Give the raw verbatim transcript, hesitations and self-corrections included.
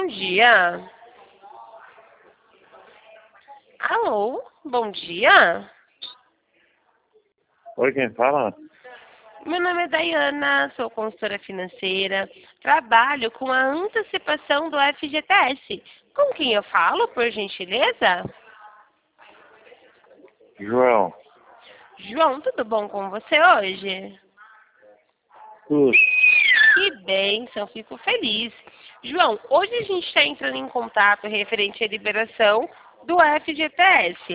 dia. Alô, bom dia. Oi, quem fala? Meu nome é Dayana, sou consultora financeira, trabalho com a antecipação do F G T S. Com quem eu falo, por gentileza? João. João, tudo bom com você hoje? Tudo. Que bênção, fico feliz. João, hoje a gente está entrando em contato referente à liberação do F G T S.